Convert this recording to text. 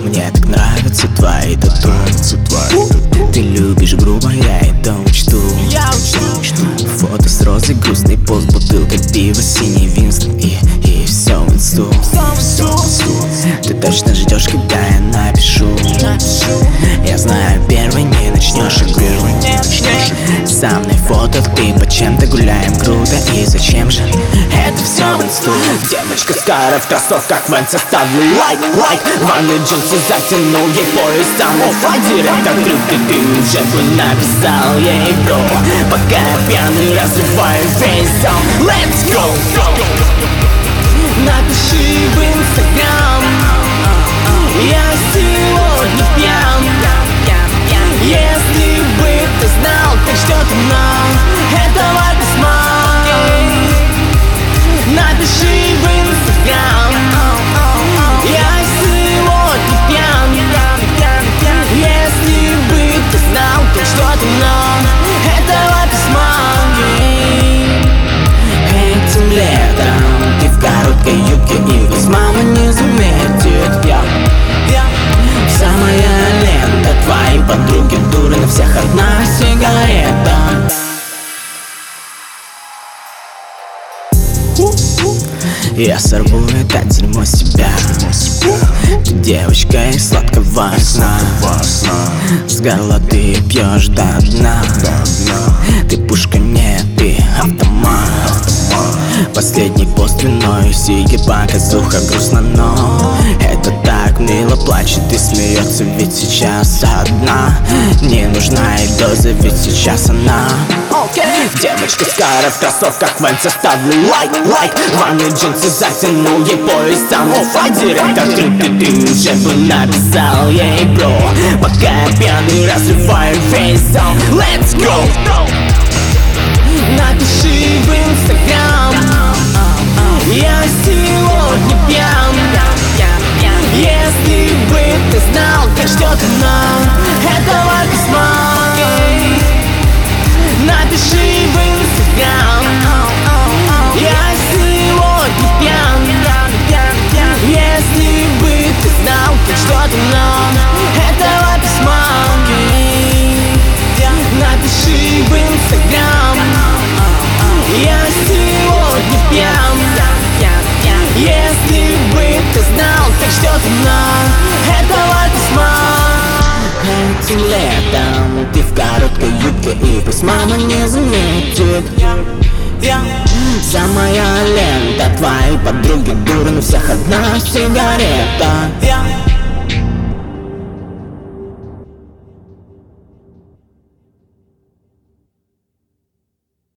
Мне так нравятся твои тату. Ты любишь грубо, я это учту. Фото с розой, грустный пост, бутылка пива, синий Винстон и все в инсту. Ты точно ждешь, когда я напишу. Я знаю, первый не начнешь игру. Со мной фото, ты по чем-то гуляем круто. И зачем же это все в инсту? Девочка старая в кроссовках, Вэнса, ставлю лайк. Ванны джинсы затянул, ей пояс самофлайт. Директор трюки, ты уже бы написал ей, бро. Пока я пьяный, разрываю весь зал. Let's go! Напиши в Инстаграм: я сегодня пьян. Если бы ты знал, как ждет она этого письма. Напиши в Инстаграм: я сегодня пьян. Если бы ты знал, как ждет она этого письма. Этим летом ты в короткой юбке, и вас мама не заметит. Вся моя лента, твои подруги дуры, на всех одна сигарета. Я сорву это дерьмо с тебя. Ты девочка из сладкого сна. С горла ты пьешь до дна. Ты пушка, нет, ты автомат. Последний пост виной, сиги, показуха, грустно, но это так мило, плачет и смеется, ведь сейчас одна. Не нужна и доза, ведь сейчас она. Девочка старая в кроссовках, Вэнса, ставлю лайк. Ванны джинсы затянул, ей пояс самофлайт. Директор трюки, ты уже бы написал ей, бро. Пока я пьяный, разрываю весь зал. Let's go! Напиши в Инстаграм: я сегодня пьян. Если бы ты знал, как ждет она этого письма. Напиши в Инстаграм: я сегодня пьян. Если бы ты знал, как ждет она этого письма. Напиши в Инстаграм: я сегодня пьян. Если бы ты знал, как ждет она этого письма. Этим летом ты в короткой юбке, и пусть мама не заметит. Вся моя лента, твои подруги дуры, на всех одна сигарета.